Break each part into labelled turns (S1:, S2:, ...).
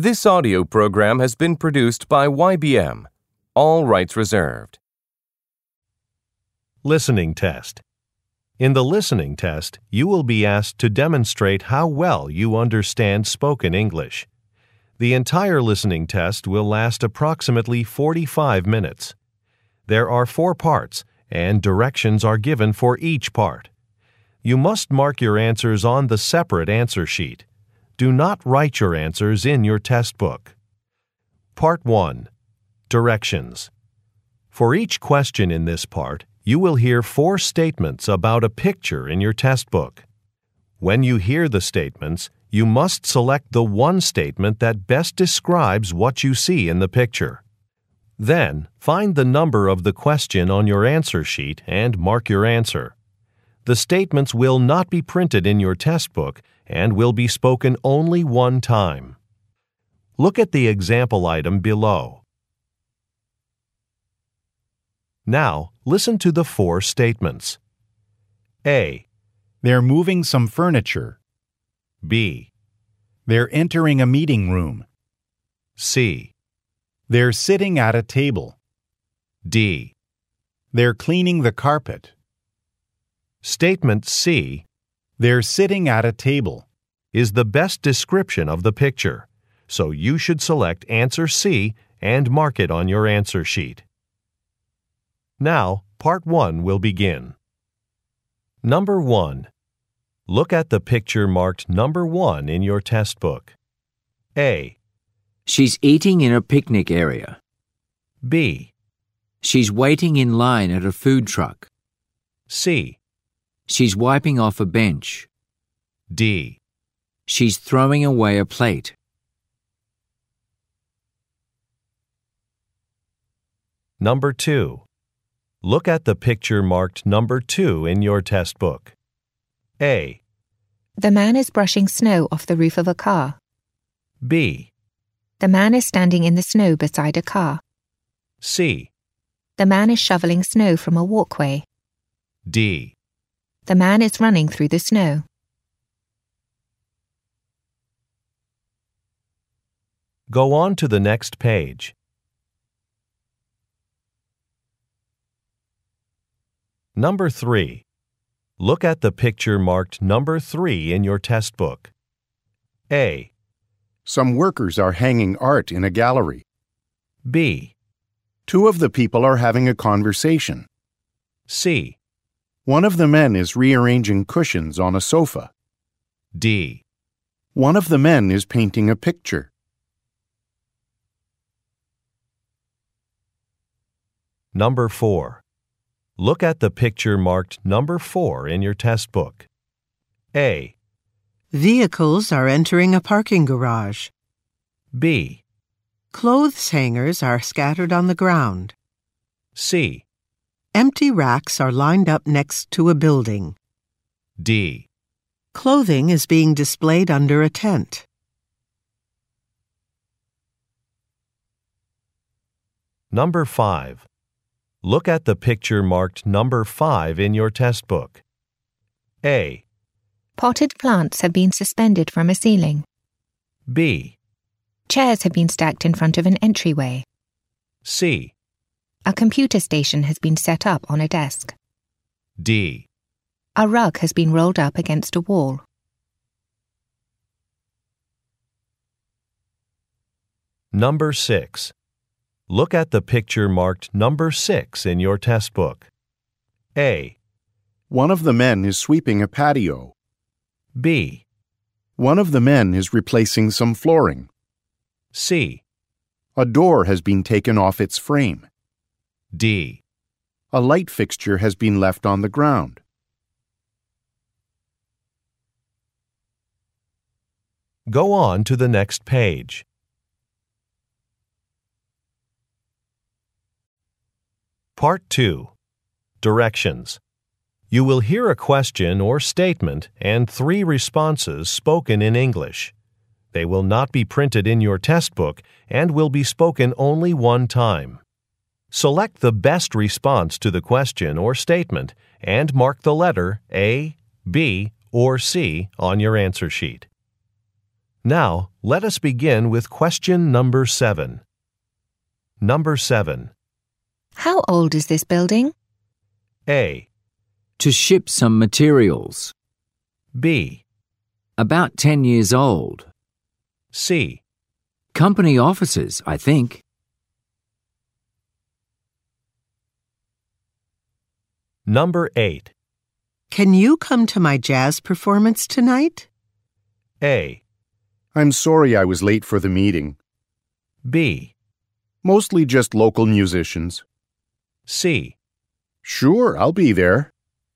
S1: This audio program has been produced by YBM. All rights reserved.
S2: Listening test. In the listening test, you will be asked to demonstrate how well you understand spoken English. The entire listening test will last approximately 45 minutes. There are 4 parts, and directions are given for each part. You must mark your answers on the separate answer sheet. Do not write your answers in your test book. Part 1. Directions. For each question in this part, you will hear 4 statements about a picture in your test book. When you hear the statements, you must select the one statement that best describes what you see in the picture. Then, find the number of the question on your answer sheet and mark your answer. The statements will not be printed in your test book and will be spoken only one time. Look at the example item below. Now, listen to the 4 statements. A.
S3: They're moving some furniture.
S2: B.
S3: They're entering a meeting room.
S2: C.
S3: They're sitting at a table.
S2: D.
S3: They're cleaning the carpet.
S2: Statement C.
S3: They're sitting at a table.
S2: Is the best description of the picture, so you should select answer C and mark it on your answer sheet. Now, part 1 will begin. Number 1. Look at the picture marked number 1 in your test book. A.
S4: She's eating in a picnic area.
S2: B.
S4: She's waiting in line at a food truck.
S2: C.
S4: She's wiping off a bench.
S2: D.
S4: She's throwing away a plate.
S2: Number 2. Look at the picture marked number 2 in your test book. A.
S5: The man is brushing snow off the roof of a car.
S2: B.
S5: The man is standing in the snow beside a car.
S2: C.
S5: The man is shoveling snow from a walkway.
S2: D.
S5: The man is running through the snow.
S2: Go on to the next page. Number 3. Look at the picture marked number 3 in your test book. A.
S6: Some workers are hanging art in a gallery.
S2: B.
S6: 2 of the people are having a conversation.
S2: C.
S6: One of the men is rearranging cushions on a sofa.
S2: D.
S6: One of the men is painting a picture.
S2: Number 4. Look at the picture marked number 4 in your test book. A.
S7: Vehicles are entering a parking garage.
S2: B.
S7: Clothes hangers are scattered on the ground.
S2: C.
S7: Empty racks are lined up next to a building.
S2: D.
S7: Clothing is being displayed under a tent.
S2: Number 5. Look at the picture marked number 5 in your test book. A.
S5: Potted plants have been suspended from a ceiling.
S2: B.
S5: Chairs have been stacked in front of an entryway.
S2: C.
S5: A computer station has been set up on a desk.
S2: D.
S5: A rug has been rolled up against a wall.
S2: Number 6. Look at the picture marked number 6 in your test book. A.
S6: One of the men is sweeping a patio.
S2: B.
S6: One of the men is replacing some flooring.
S2: C.
S6: A door has been taken off its frame.
S2: D.
S6: A light fixture has been left on the ground.
S2: Go on to the next page. Part 2. Directions. You will hear a question or statement and 3 responses spoken in English. They will not be printed in your test book and will be spoken only one time. Select the best response to the question or statement and mark the letter A, B, or C on your answer sheet. Now, let us begin with question number 7. Number 7.
S5: How old is this building?
S2: A.
S4: To ship some materials.
S2: B.
S4: About 10 years old.
S2: C.
S4: Company offices, I think.
S2: Number 8.
S7: Can you come to my jazz performance tonight?
S2: A.
S6: I'm sorry I was late for the meeting.
S2: B.
S6: Mostly just local musicians.
S2: C.
S6: Sure, I'll be there.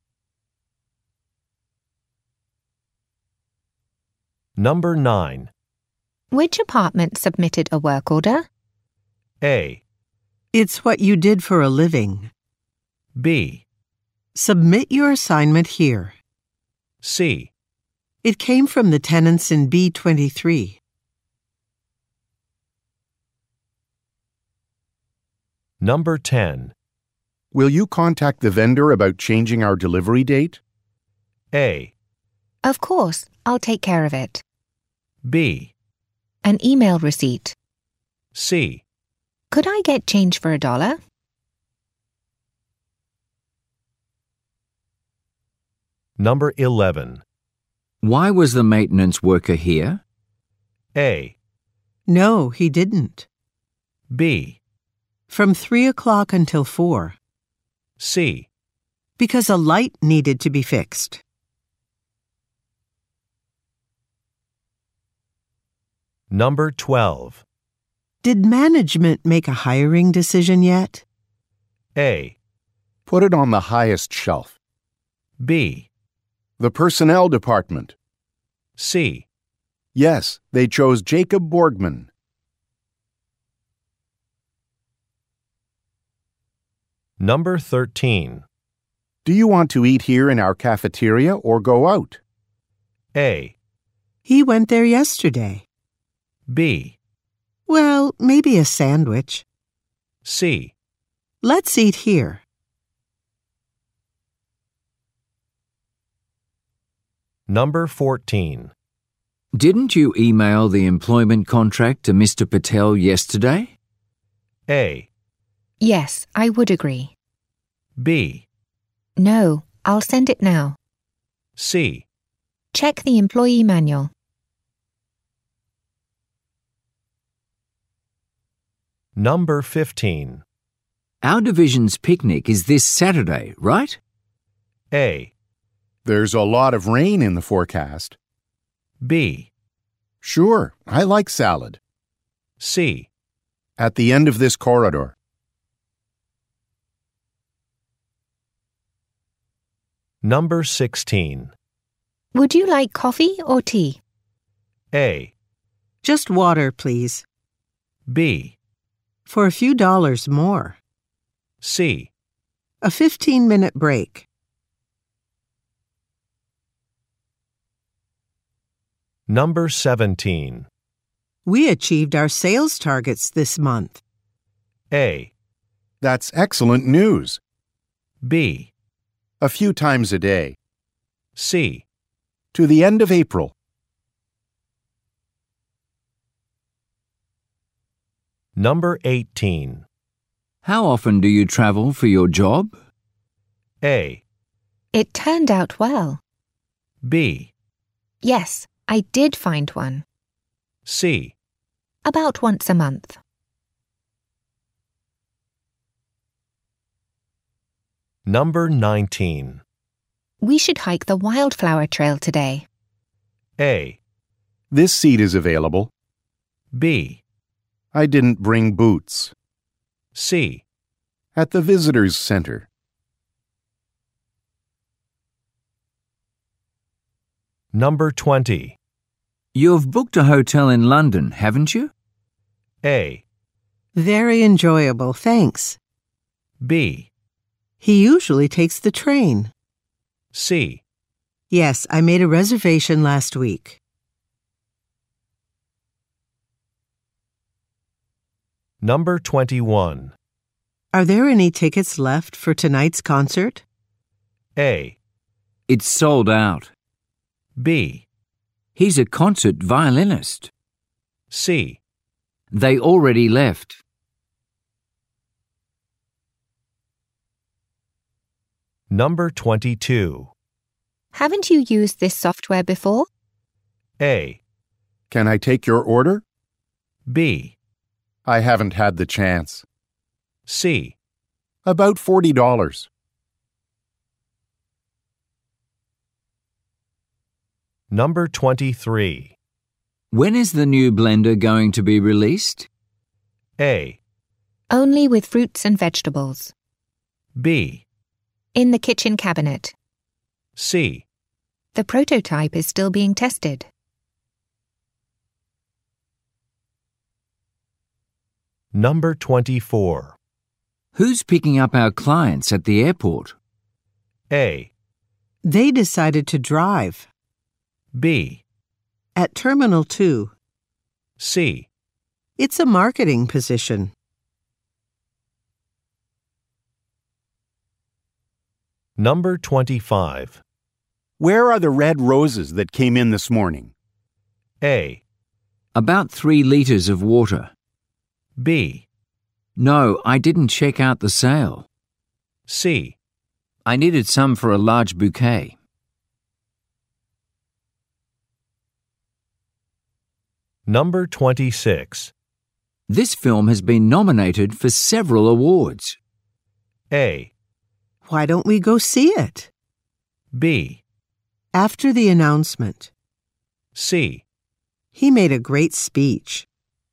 S2: Number 9.
S5: Which apartment submitted a work order?
S2: A.
S7: It's what you did for a living.
S2: B.
S7: Submit your assignment here.
S2: C.
S7: It came from the tenants in B23.
S2: Number 10.
S6: Will you contact the vendor about changing our delivery date?
S2: A.
S5: Of course, I'll take care of it.
S2: B.
S5: An email receipt.
S2: C.
S5: Could I get change for $1?
S2: Number 11.
S4: Why was the maintenance worker here?
S2: A.
S7: No, he didn't.
S2: B.
S7: From 3 o'clock until 4.
S2: C.
S7: Because a light needed to be fixed.
S2: Number 12.
S7: Did management make a hiring decision yet?
S2: A.
S6: Put it on the highest shelf.
S2: B.
S6: The personnel department.
S2: C.
S6: Yes, they chose Jacob Borgman.
S2: Number 13.
S6: Do you want to eat here in our cafeteria or go out?
S2: A.
S7: He went there yesterday.
S2: B.
S7: Well, maybe a sandwich.
S2: C.
S7: Let's eat here.
S2: Number 14.
S4: Didn't you email the employment contract to Mr. Patel yesterday?
S2: A.
S5: Yes, I would agree.
S2: B.
S5: No, I'll send it now.
S2: C.
S5: Check the employee manual.
S2: Number 15.
S4: Our division's picnic is this Saturday, right?
S2: A.
S6: There's a lot of rain in the forecast.
S2: B.
S6: Sure, I like salad.
S2: C.
S6: At the end of this corridor.
S2: Number 16.
S5: Would you like coffee or tea?
S2: A.
S7: Just water, please.
S2: B.
S7: For a few dollars more.
S2: C.
S7: A 15-minute break.
S2: Number 17.
S7: We achieved our sales targets this month.
S2: A.
S6: That's excellent news.
S2: B.
S6: A few times a day.
S2: C.
S6: To the end of April.
S2: Number 18.
S4: How often do you travel for your job?
S2: A.
S5: It turned out well.
S2: B.
S5: Yes, I did find one.
S2: C.
S5: About once a month.
S2: Number 19.
S5: We should hike the wildflower trail today.
S2: A.
S6: This seat is available.
S2: B.
S6: I didn't bring boots.
S2: C.
S6: At the visitors center.
S2: Number 20.
S4: You've booked a hotel in London, haven't you?
S2: A.
S7: Very enjoyable, thanks.
S2: B.
S7: He usually takes the train.
S2: C.
S7: Yes, I made a reservation last week.
S2: Number 21.
S7: Are there any tickets left for tonight's concert?
S2: A.
S4: It's sold out.
S2: B.
S4: He's a concert violinist.
S2: C.
S4: They already left.
S2: Number 22.
S5: Haven't you used this software before?
S2: A.
S6: Can I take your order?
S2: B.
S6: I haven't had the chance.
S2: C.
S6: About $40.
S2: Number 23.
S4: When is the new blender going to be released?
S2: A.
S5: Only with fruits and vegetables.
S2: B.
S5: In the kitchen cabinet.
S2: C.
S5: The prototype is still being tested.
S2: Number 24.
S4: Who's picking up our clients at the airport?
S2: A.
S7: They decided to drive.
S2: B.
S7: At Terminal 2.
S2: C.
S7: It's a marketing position.
S2: Number 25.
S6: Where are the red roses that came in this morning?
S2: A.
S4: About 3 liters of water.
S2: B.
S4: No, I didn't check out the sale.
S2: C.
S4: I needed some for a large bouquet.
S2: Number 26.
S4: This film has been nominated for several awards.
S2: A.
S7: Why don't we go see it?
S2: B.
S7: After the announcement.
S2: C.
S7: He made a great speech.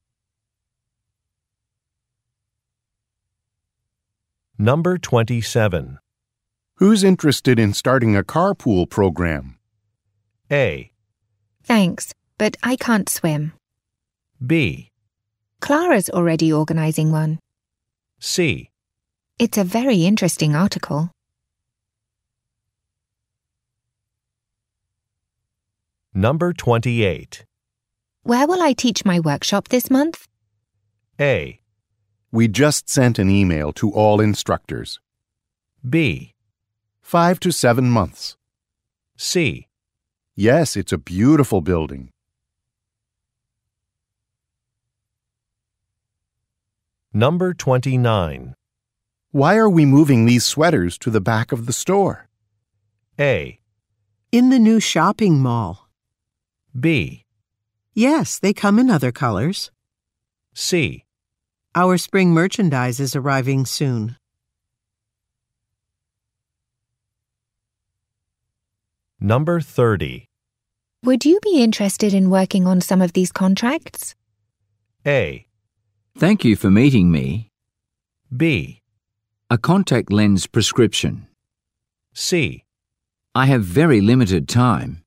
S2: Number 27.
S6: Who's interested in starting a carpool program?
S2: A.
S5: Thanks, but I can't swim.
S2: B.
S5: Clara's already organizing one.
S2: C.
S5: It's a very interesting article.
S2: Number 28.
S5: Where will I teach my workshop this month?
S2: A.
S6: We just sent an email to all instructors.
S2: B.
S6: 5 to 7 months.
S2: C.
S6: Yes, it's a beautiful building.
S2: Number 29.
S6: Why are we moving these sweaters to the back of the store?
S2: A.
S7: In the new shopping mall.
S2: B.
S7: Yes, they come in other colors.
S2: C.
S7: Our spring merchandise is arriving soon.
S2: Number 30.
S5: Would you be interested in working on some of these contracts?
S2: A.
S4: Thank you for meeting me.
S2: B.
S4: A contact lens prescription.
S2: C.
S4: I have very limited time.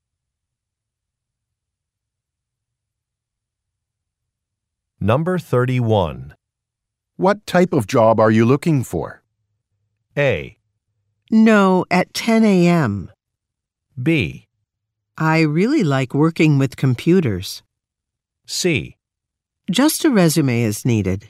S2: Number 31.
S6: What type of job are you looking for?
S2: A.
S7: No, at 10 a.m.
S2: B.
S7: I really like working with computers.
S2: C.
S7: Just a resume is needed.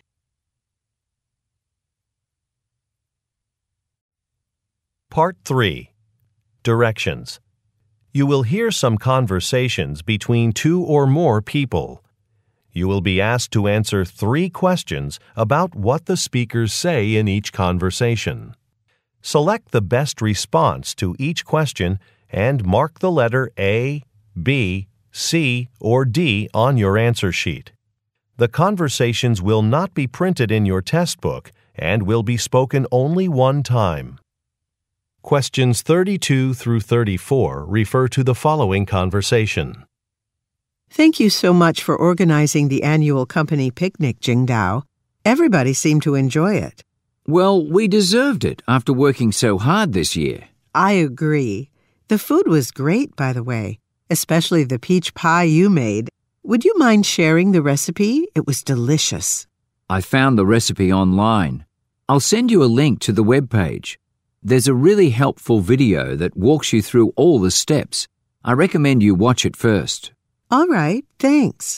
S2: Part 3. Directions. You will hear some conversations between 2 or more people. You will be asked to answer 3 questions about what the speakers say in each conversation. Select the best response to each question and mark the letter A, B, C, or D on your answer sheet. The conversations will not be printed in your test book and will be spoken only one time. Questions 32 through 34 refer to the following conversation.
S7: Thank you so much for organizing the annual company picnic, Jingdao. Everybody seemed to enjoy it.
S4: Well, we deserved it after working so hard this year.
S7: I agree. The food was great, by the way, especially the peach pie you made. Would you mind sharing the recipe? It was delicious.
S4: I found the recipe online. I'll send you a link to the webpage. There's a really helpful video that walks you through all the steps. I recommend you watch it first.
S7: All right, thanks.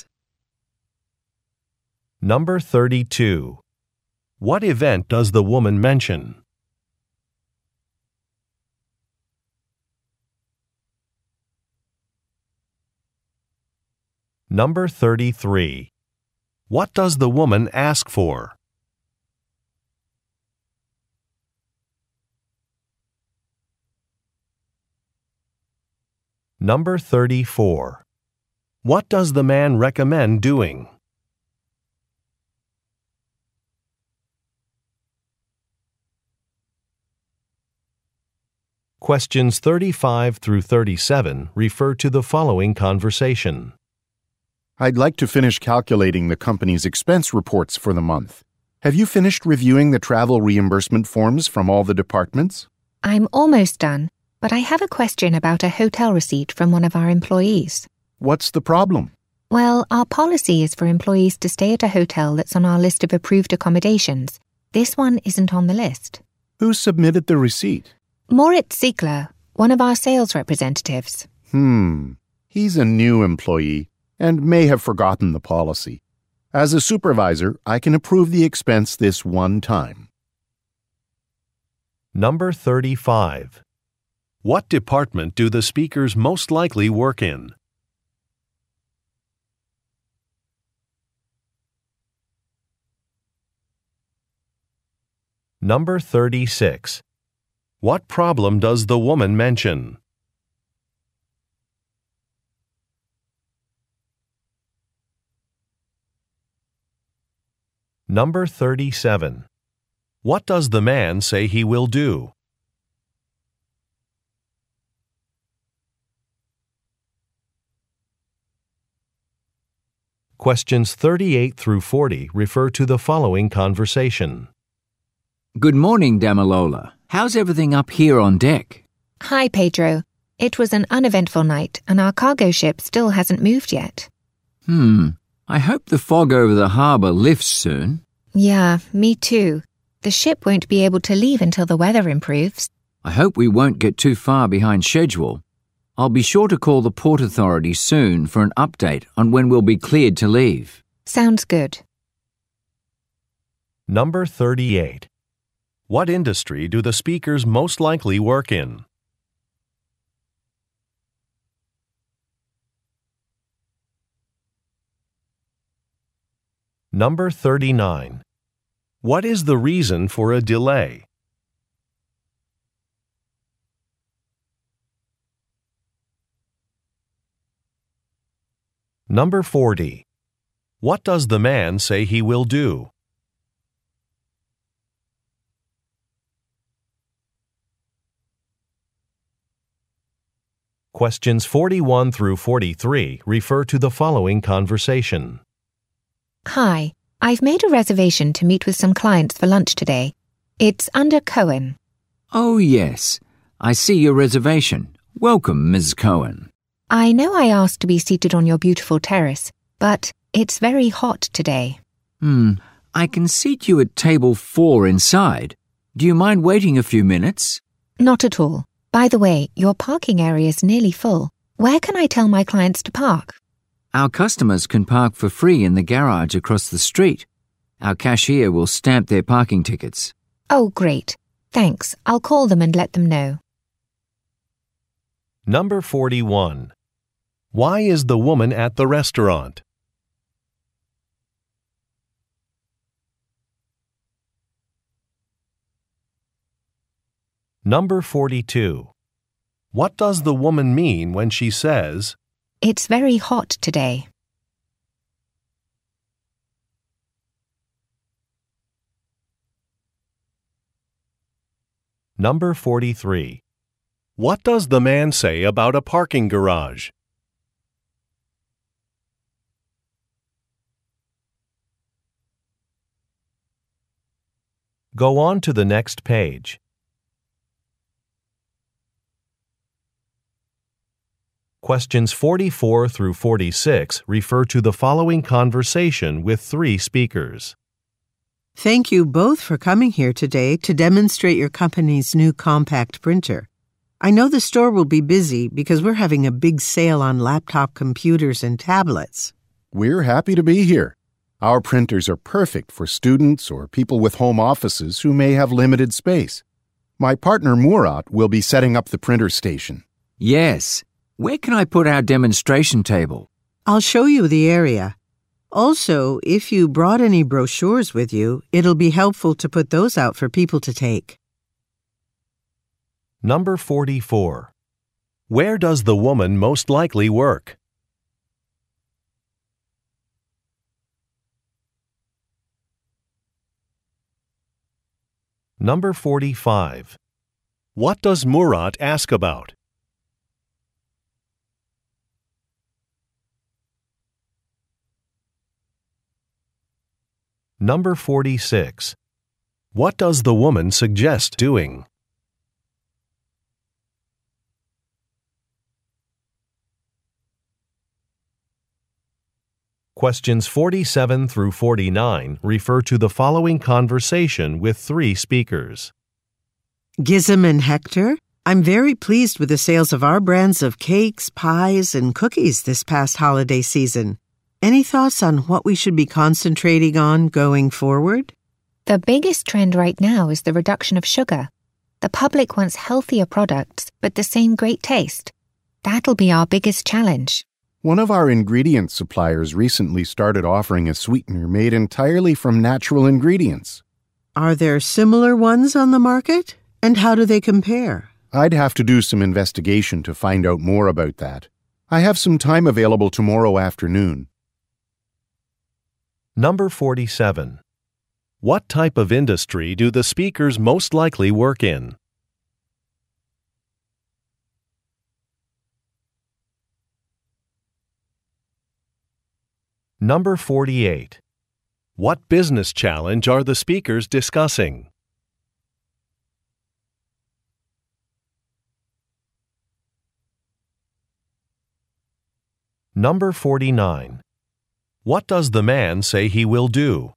S2: Number 32. What event does the woman mention? Number 33. What does the woman ask for? Number 34. What does the man recommend doing? Questions 35 through 37 refer to the following conversation.
S6: I'd like to finish calculating the company's expense reports for the month. Have you finished reviewing the travel reimbursement forms from all the departments?
S5: I'm almost done, but I have a question about a hotel receipt from one of our employees.
S6: What's the problem?
S5: Well, our policy is for employees to stay at a hotel that's on our list of approved accommodations. This one isn't on the list.
S6: Who submitted the receipt?
S5: Moritz Ziegler, one of our sales representatives.
S6: He's a new employee and may have forgotten the policy. As a supervisor, I can approve the expense this one time.
S2: Number 35. What department do the speakers most likely work in? Number 36. What problem does the woman mention? Number 37. What does the man say he will do? Questions 38 through 40 refer to the following conversation.
S4: Good morning, Damilola. How's everything up here on deck?
S5: Hi, Pedro. It was an uneventful night, and our cargo ship still hasn't moved yet.
S4: I hope the fog over the harbour lifts soon.
S5: Yeah, me too. The ship won't be able to leave until the weather improves.
S4: I hope we won't get too far behind schedule. I'll be sure to call the port authority soon for an update on when we'll be cleared to leave.
S5: Sounds good.
S2: Number 38. What industry do the speakers most likely work in? Number 39. What is the reason for a delay? Number 40. What does the man say he will do? Questions 41 through 43 refer to the following conversation.
S5: Hi, I've made a reservation to meet with some clients for lunch today. It's under Cohen.
S4: Oh, yes. I see your reservation. Welcome, Ms. Cohen.
S5: I know I asked to be seated on your beautiful terrace, but it's very hot today.
S4: I can seat you at table 4 inside. Do you mind waiting a few minutes?
S5: Not at all. By the way, your parking area is nearly full. Where can I tell my clients to park?
S4: Our customers can park for free in the garage across the street. Our cashier will stamp their parking tickets.
S5: Oh, great. Thanks. I'll call them and let them know.
S2: Number 41. Why is the woman at the restaurant? Number 42. What does the woman mean when she says,
S5: It's very hot today.
S2: Number 43. What does the man say about a parking garage? Go on to the next page. Questions 44 through 46 refer to the following conversation with 3 speakers.
S7: Thank you both for coming here today to demonstrate your company's new compact printer. I know the store will be busy because we're having a big sale on laptop computers and tablets.
S6: We're happy to be here. Our printers are perfect for students or people with home offices who may have limited space. My partner Murat will be setting up the printer station.
S4: Yes. Where can I put our demonstration table?
S7: I'll show you the area. Also, if you brought any brochures with you, it'll be helpful to put those out for people to take.
S2: Number 44. Where does the woman most likely work? Number 45. What does Murat ask about? Number 46. What does the woman suggest doing? Questions 47 through 49 refer to the following conversation with three speakers.
S7: Gizem and Hector, I'm very pleased with the sales of our brands of cakes, pies, and cookies this past holiday season. Any thoughts on what we should be concentrating on going forward?
S5: The biggest trend right now is the reduction of sugar. The public wants healthier products, but the same great taste. That'll be our biggest challenge.
S6: One of our ingredient suppliers recently started offering a sweetener made entirely from natural ingredients.
S7: Are there similar ones on the market? And how do they compare?
S6: I'd have to do some investigation to find out more about that. I have some time available tomorrow afternoon.
S2: Number 47. What type of industry do the speakers most likely work in? Number 48. What business challenge are the speakers discussing? Number 49. What does the man say he will do?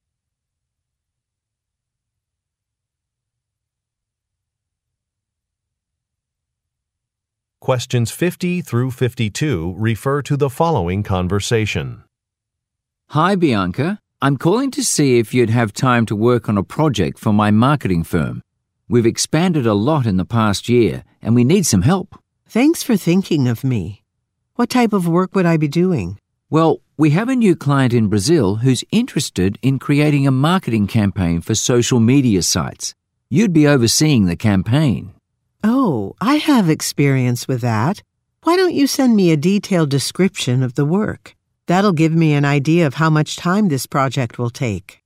S2: Questions 50 through 52 refer to the following conversation.
S4: Hi, Bianca. I'm calling to see if you'd have time to work on a project for my marketing firm. We've expanded a lot in the past year, and we need some help.
S7: Thanks for thinking of me. What type of work would I be doing?
S4: Well, we have a new client in Brazil who's interested in creating a marketing campaign for social media sites. You'd be overseeing the campaign.
S7: Oh, I have experience with that. Why don't you send me a detailed description of the work? That'll give me an idea of how much time this project will take.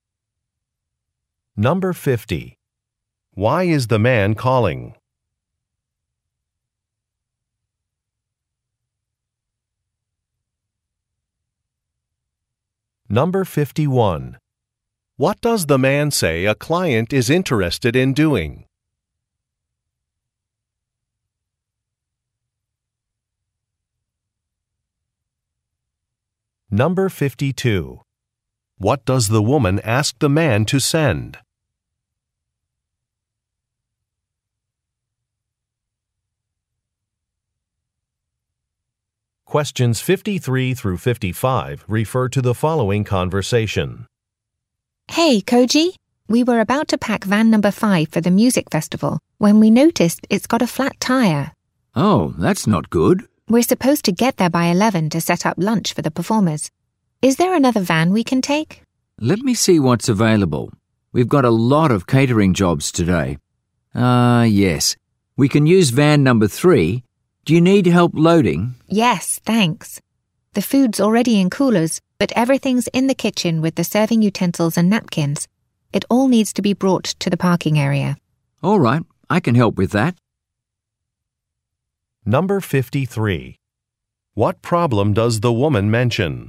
S2: Number 50. Why is the man calling? Number 51. What does the man say a client is interested in doing? Number 52. What does the woman ask the man to send? Questions 53 through 55 refer to the following conversation.
S5: Hey, Koji. We were about to pack van number 5 for the music festival when we noticed it's got a flat tire.
S4: Oh, that's not good.
S5: We're supposed to get there by 11 to set up lunch for the performers. Is there another van we can take?
S4: Let me see what's available. We've got a lot of catering jobs today. Yes. We can use van number 3. Do you need help loading?
S5: Yes, thanks. The food's already in coolers, but everything's in the kitchen with the serving utensils and napkins. It all needs to be brought to the parking area.
S4: All right, I can help with that.
S2: Number 53. What problem does the woman mention?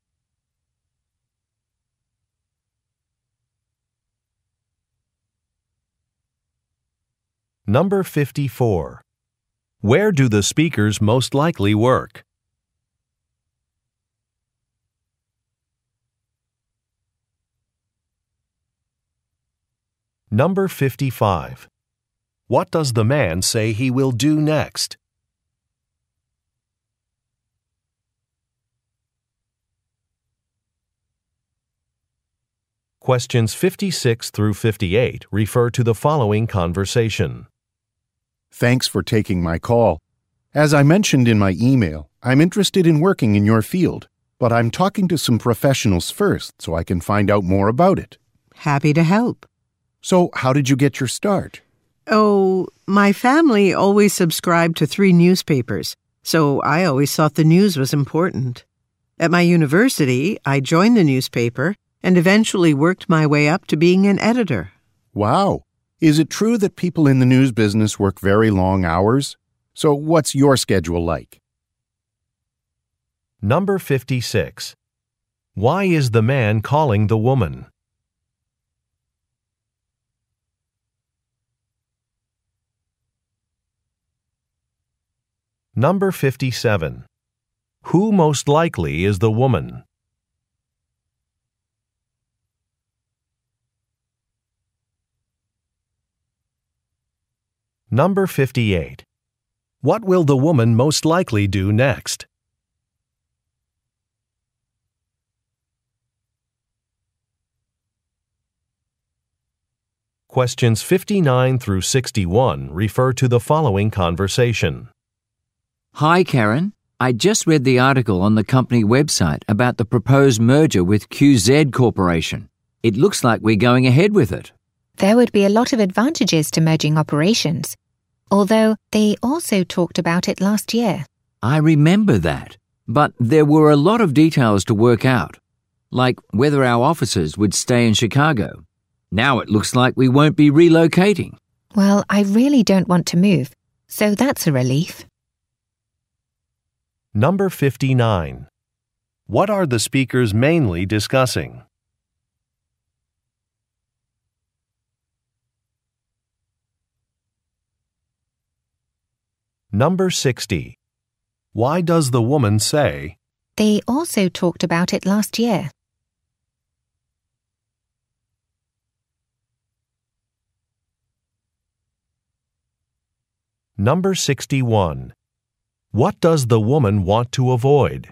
S2: Number 54. Where do the speakers most likely work? Number 55. What does the man say he will do next? Questions 56 through 58 refer to the following conversation.
S6: Thanks for taking my call. As I mentioned in my email, I'm interested in working in your field, but I'm talking to some professionals first so I can find out more about it.
S7: Happy to help.
S6: So, how did you get your start?
S7: Oh, my family always subscribed to 3 newspapers, so I always thought the news was important. At my university, I joined the newspaper and eventually worked my way up to being an editor.
S6: Wow. Is it true that people in the news business work very long hours? So, what's your schedule like?
S2: Number 56. Why is the man calling the woman? Number 57. Who most likely is the woman? Number 58. What will the woman most likely do next? Questions 59 through 61 refer to the following conversation.
S4: Hi, Karen. I just read the article on the company website about the proposed merger with QZ Corporation. It looks like we're going ahead with it.
S5: There would be a lot of advantages to merging operations, although they also talked about it last year.
S4: I remember that, but there were a lot of details to work out, like whether our offices would stay in Chicago. Now it looks like we won't be relocating.
S5: Well, I really don't want to move, so that's a relief.
S2: Number 59. What are the speakers mainly discussing? Number 60. Why does the woman say,
S5: They also talked about it last year.
S2: Number 61. What does the woman want to avoid?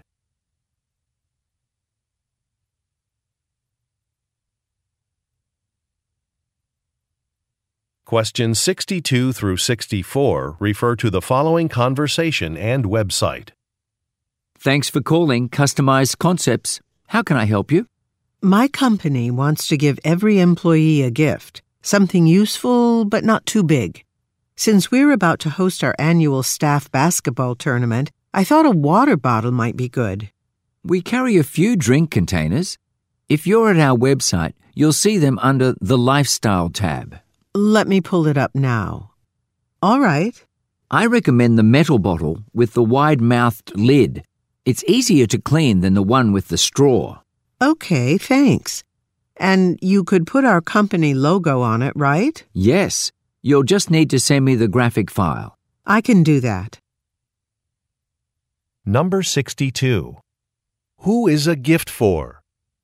S2: Questions 62 through 64 refer to the following conversation and website.
S4: Thanks for calling Customized Concepts. How can I help you?
S7: My company wants to give every employee a gift, something useful but not too big. Since we're about to host our annual staff basketball tournament, I thought a water bottle might be good.
S4: We carry a few drink containers. If you're at our website, you'll see them under the Lifestyle tab.
S7: Let me pull it up now. All right.
S4: I recommend the metal bottle with the wide-mouthed lid. It's easier to clean than the one with the straw.
S7: Okay, thanks. And you could put our company logo on it, right?
S4: Yes. You'll just need to send me the graphic file.
S7: I can do that.
S2: Number 62. Who is a gift for?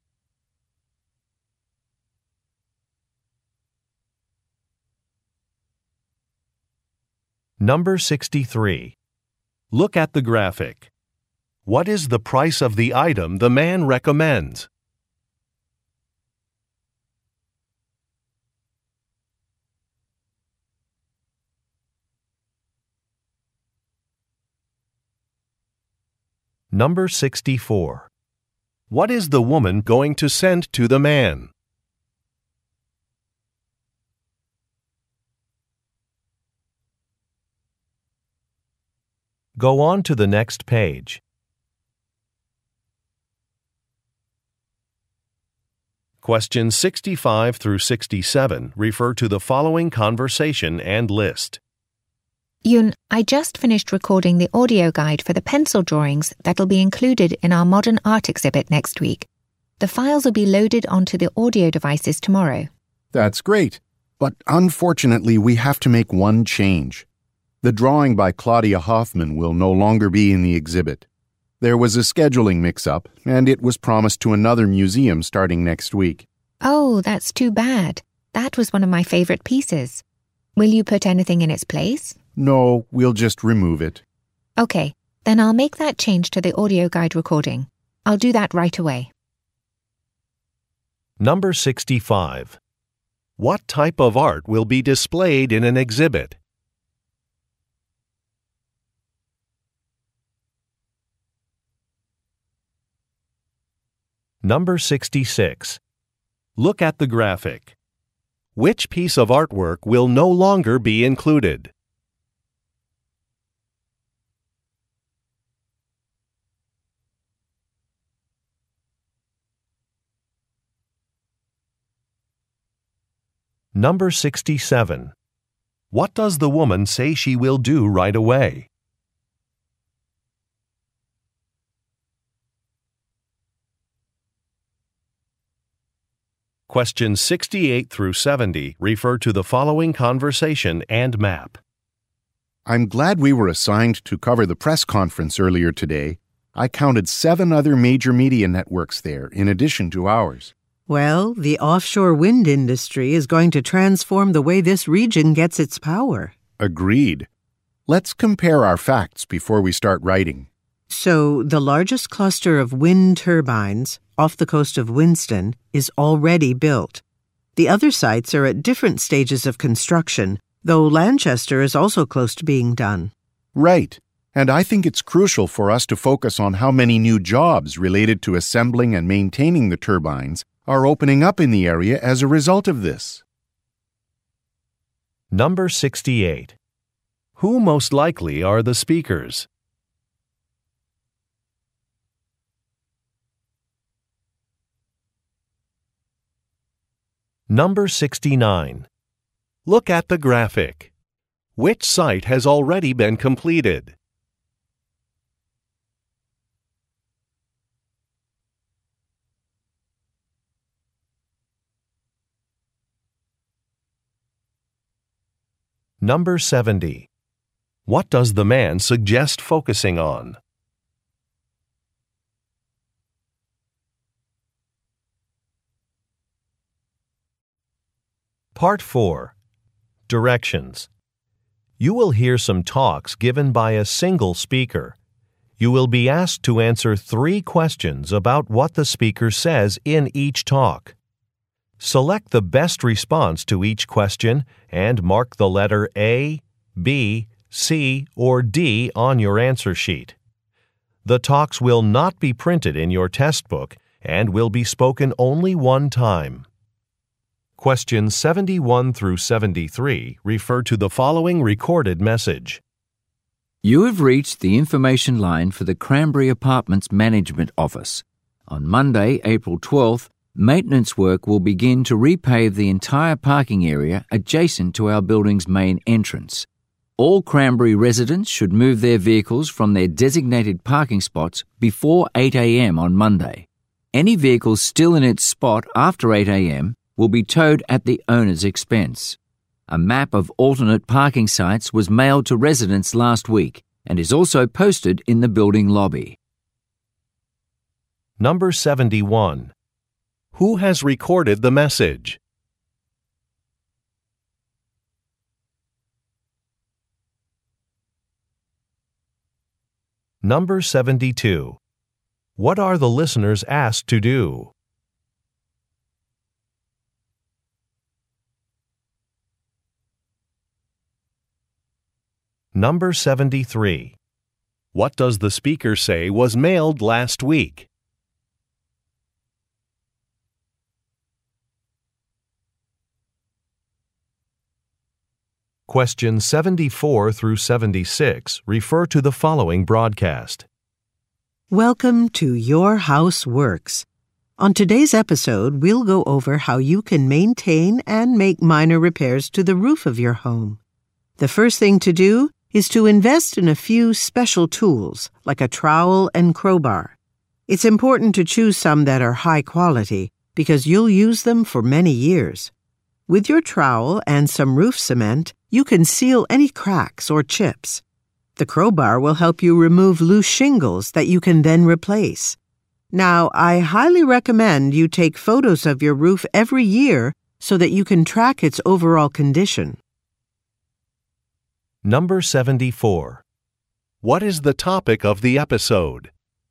S2: Number 63. Look at the graphic. What is the price of the item the man recommends? Number 64. What is the woman going to send to the man? Go on to the next page. Questions 65 through 67 refer to the following conversation and list.
S5: Yun, I just finished recording the audio guide for the pencil drawings that'll be included in our modern art exhibit next week. The files will be loaded onto the audio devices tomorrow.
S6: That's great, but unfortunately we have to make one change. The drawing by Claudia Hoffman will no longer be in the exhibit. There was a scheduling mix-up, and it was promised to another museum starting next week.
S5: Oh, that's too bad. That was one of my favorite pieces. Will you put anything in its place?
S6: No, we'll just remove it.
S5: Okay, then I'll make that change to the audio guide recording. I'll do that right away.
S2: Number 65. What type of art will be displayed in an exhibit? Number 66. Look at the graphic. Which piece of artwork will no longer be included? Number 67. What does the woman say she will do right away? Questions 68 through 70 refer to the following conversation and map.
S6: I'm glad we were assigned to cover the press conference earlier today. I counted 7 other major media networks there, in addition to ours.
S7: Well, the offshore wind industry is going to transform the way this region gets its power.
S6: Agreed. Let's compare our facts before we start writing.
S7: So, the largest cluster of wind turbines off the coast of Winston is already built. The other sites are at different stages of construction, though Lanchester is also close to being done.
S6: Right. And I think it's crucial for us to focus on how many new jobs related to assembling and maintaining the turbines are opening up in the area as a result of this.
S2: Number 68. Who most likely are the speakers? Number 69. Look at the graphic. Which site has already been completed? Number 70. What does the man suggest focusing on? Part 4. Directions. You will hear some talks given by a single speaker. You will be asked to answer 3 questions about what the speaker says in each talk. Select the best response to each question and mark the letter A, B, C, or D on your answer sheet. The talks will not be printed in your test book and will be spoken only one time. Questions 71 through 73 refer to the following recorded message.
S4: You have reached the information line for the Cranberry Apartments Management Office. On Monday, April 12th, maintenance work will begin to repave the entire parking area adjacent to our building's main entrance. All Cranberry residents should move their vehicles from their designated parking spots before 8 a.m. on Monday. Any vehicles still in its spot after 8 a.m. will be towed at the owner's expense. A map of alternate parking sites was mailed to residents last week and is also posted in the building lobby.
S2: Number 71. Who has recorded the message? Number 72. What are the listeners asked to do? Number 73. What does the speaker say was mailed last week? Questions 74 through 76 refer to the following broadcast.
S7: Welcome to Your House Works. On today's episode, we'll go over how you can maintain and make minor repairs to the roof of your home. The first thing to do is to invest in a few special tools, like a trowel and crowbar. It's important to choose some that are high quality, because you'll use them for many years. With your trowel and some roof cement, you can seal any cracks or chips. The crowbar will help you remove loose shingles that you can then replace. Now, I highly recommend you take photos of your roof every year so that you can track its overall condition.
S2: Number 74. What is the topic of the episode?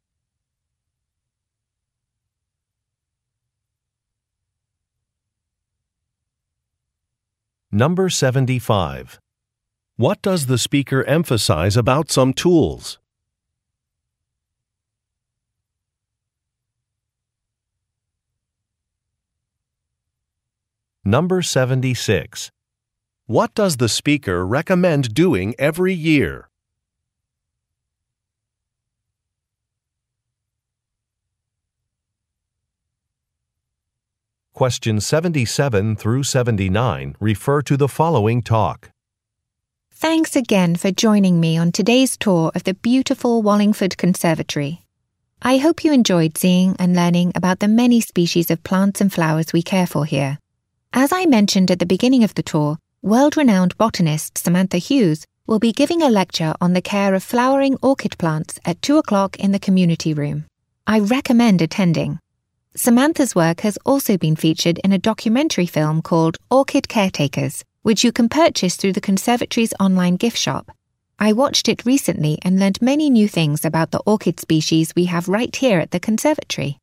S2: Number 75. What does the speaker emphasize about some tools? Number 76. What does the speaker recommend doing every year? Questions 77 through 79 refer to the following talk.
S5: Thanks again for joining me on today's tour of the beautiful Wallingford Conservatory. I hope you enjoyed seeing and learning about the many species of plants and flowers we care for here. As I mentioned at the beginning of the tour, world-renowned botanist Samantha Hughes will be giving a lecture on the care of flowering orchid plants at 2 o'clock in the community room. I recommend attending. Samantha's work has also been featured in a documentary film called Orchid Caretakers, which you can purchase through the Conservatory's online gift shop. I watched it recently and learned many new things about the orchid species we have right here at the Conservatory.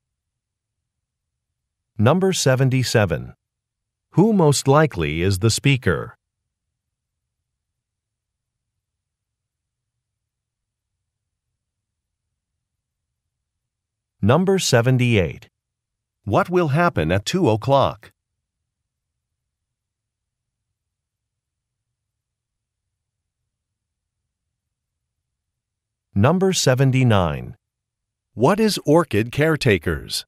S2: Number 77. Who most likely is the speaker? Number 78. What will happen at 2 o'clock? Number 79. What is Orchid Caretakers?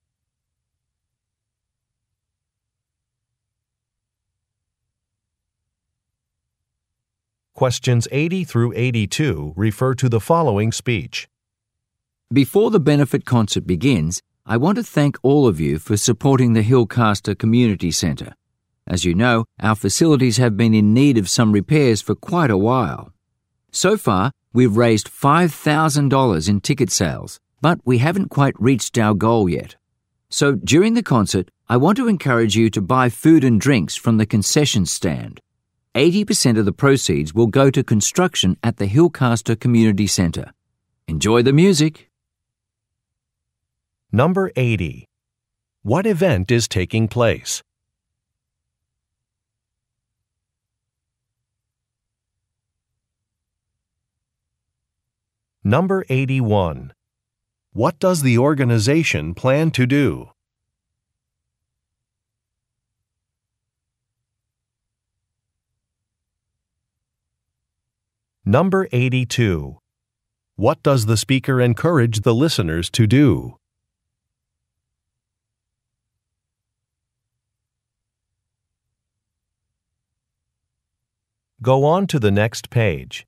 S2: Questions 80 through 82 refer to the following speech.
S4: Before the benefit concert begins, I want to thank all of you for supporting the Hillcaster Community Centre. As you know, our facilities have been in need of some repairs for quite a while. So far, we've raised $5,000 in ticket sales, but we haven't quite reached our goal yet. So during the concert, I want to encourage you to buy food and drinks from the concession stand. 80% of the proceeds will go to construction at the Hillcaster Community Centre. Enjoy the music!
S2: Number 80. What event is taking place? Number 81. What does the organization plan to do? Number 82. What does the speaker encourage the listeners to do? Go on to the next page.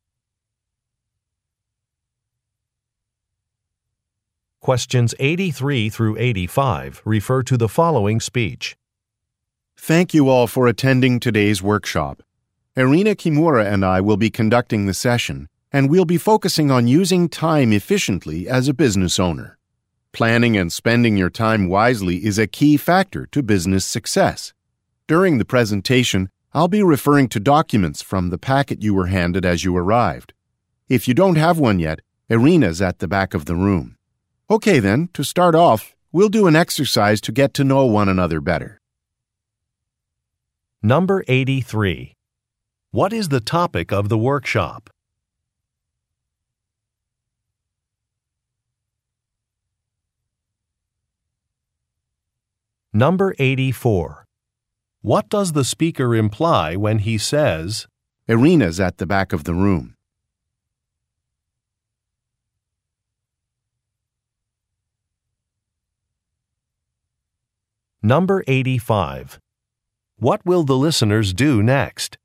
S2: Questions 83 through 85 refer to the following speech.
S6: Thank you all for attending today's workshop. Irina Kimura and I will be conducting the session, and we'll be focusing on using time efficiently as a business owner. Planning and spending your time wisely is a key factor to business success. During the presentation, I'll be referring to documents from the packet you were handed as you arrived. If you don't have one yet, Irina's at the back of the room. Okay then, to start off, we'll do an exercise to get to know one another better.
S2: Number 83. What is the topic of the workshop? Number 84. What does the speaker imply when he says,
S6: Irina's at the back of the room?
S2: Number 85. What will the listeners do next?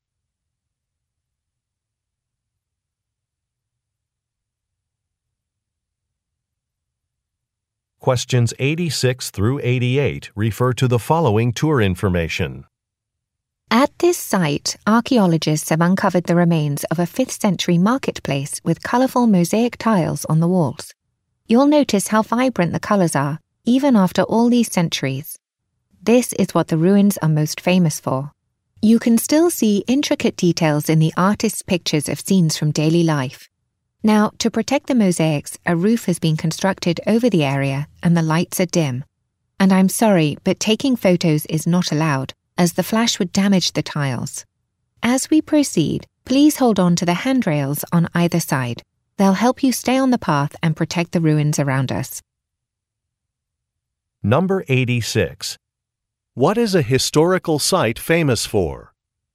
S2: Questions 86 through 88 refer to the following tour information.
S5: At this site, archaeologists have uncovered the remains of a 5th century marketplace with colourful mosaic tiles on the walls. You'll notice how vibrant the colours are, even after all these centuries. This is what the ruins are most famous for. You can still see intricate details in the artist's pictures of scenes from daily life. Now, to protect the mosaics, a roof has been constructed over the area and the lights are dim. And I'm sorry, but taking photos is not allowed, as the flash would damage the tiles. As we proceed, please hold on to the handrails on either side. They'll help you stay on the path and protect the ruins around us.
S2: Number 86. What is a historical site famous for?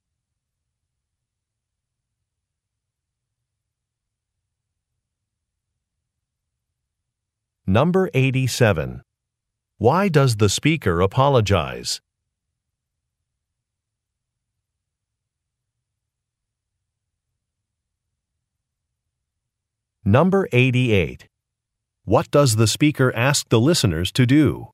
S2: Number 87. Why does the speaker apologize? Number 88. What does the speaker ask the listeners to do?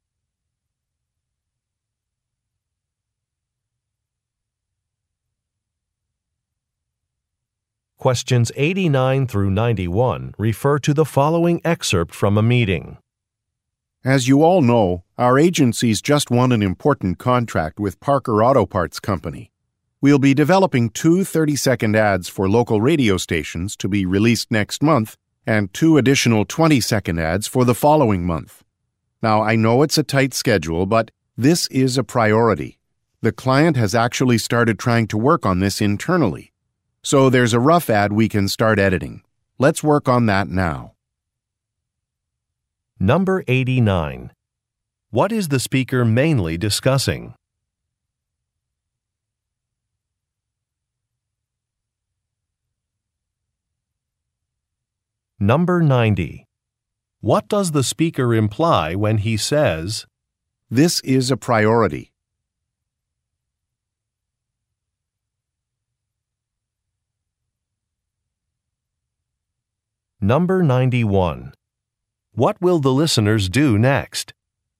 S2: Questions 89 through 91 refer to the following excerpt from a meeting.
S6: As you all know, our agency's just won an important contract with Parker Auto Parts Company. We'll be developing 2 30-second ads for local radio stations to be released next month and 2 additional 20-second ads for the following month. Now, I know it's a tight schedule, but this is a priority. The client has actually started trying to work on this internally. So there's a rough ad we can start editing. Let's work on that now.
S2: Number 89. What is the speaker mainly discussing? Number 90. What does the speaker imply when he says,
S6: This is a priority.
S2: Number 91. What will the listeners do next?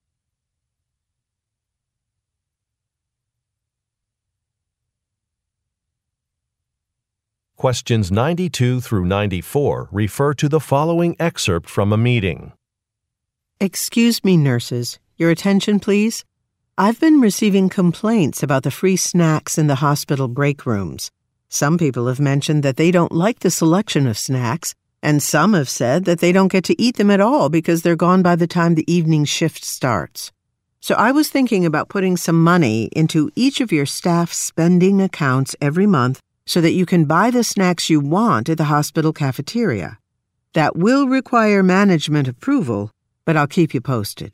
S2: Questions 92 through 94 refer to the following excerpt from a meeting.
S7: Excuse me, nurses. Your attention, please. I've been receiving complaints about the free snacks in the hospital break rooms. Some people have mentioned that they don't like the selection of snacks, and some have said that they don't get to eat them at all because they're gone by the time the evening shift starts. So I was thinking about putting some money into each of your staff spending accounts every month so that you can buy the snacks you want at the hospital cafeteria. That will require management approval, but I'll keep you posted.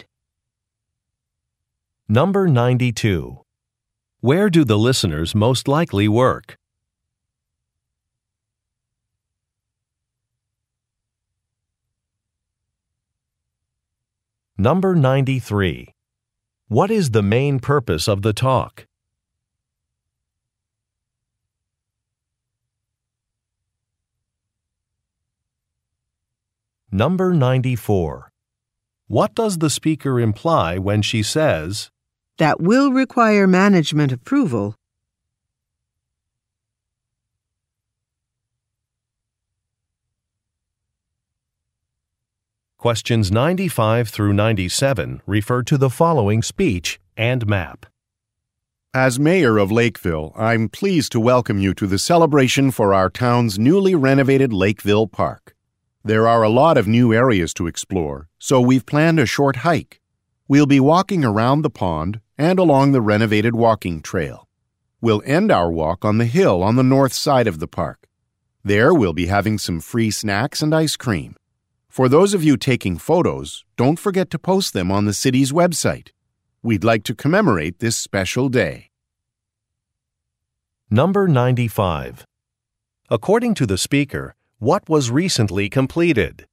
S2: Number 92. Where do the listeners most likely work? Number 93. What is the main purpose of the talk? Number 94. What does the speaker imply when she says,
S7: That will require management approval.
S2: Questions 95 through 97 refer to the following speech and map.
S6: As mayor of Lakeville, I'm pleased to welcome you to the celebration for our town's newly renovated Lakeville Park. There are a lot of new areas to explore, so we've planned a short hike. We'll be walking around the pond and along the renovated walking trail. We'll end our walk on the hill on the north side of the park. There we'll be having some free snacks and ice cream. For those of you taking photos, don't forget to post them on the city's website. We'd like to commemorate this special day.
S2: Number 95. According to the speaker, what was recently completed?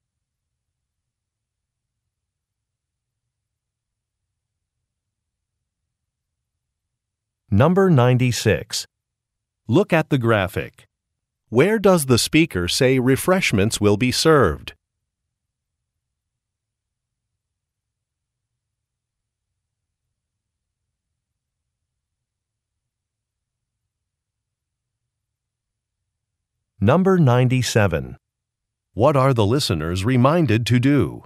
S2: Number 96. Look at the graphic. Where does the speaker say refreshments will be served? Number 97. What are the listeners reminded to do?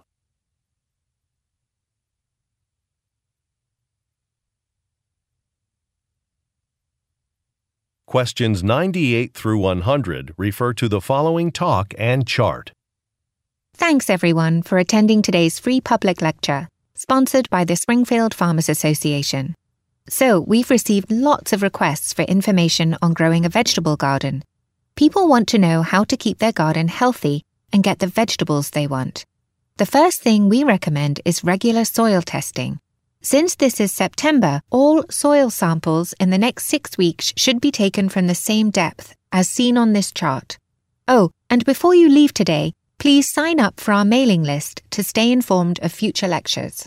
S2: Questions 98 through 100 refer to the following talk and chart.
S5: Thanks, everyone, for attending today's free public lecture, sponsored by the Springfield Farmers Association. So, we've received lots of requests for information on growing a vegetable garden. People want to know how to keep their garden healthy and get the vegetables they want. The first thing we recommend is regular soil testing. Since this is September, all soil samples in the next 6 weeks should be taken from the same depth, as seen on this chart. Oh, and before you leave today, please sign up for our mailing list to stay informed of future lectures.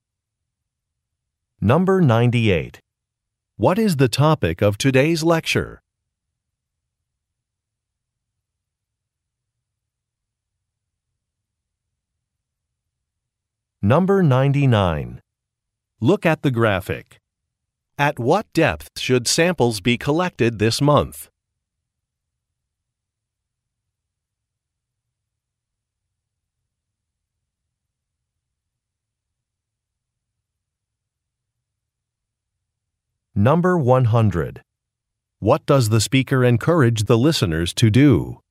S2: Number 98. What is the topic of today's lecture? Number 99. Look at the graphic. At what depth should samples be collected this month? Number 100. What does the speaker encourage the listeners to do?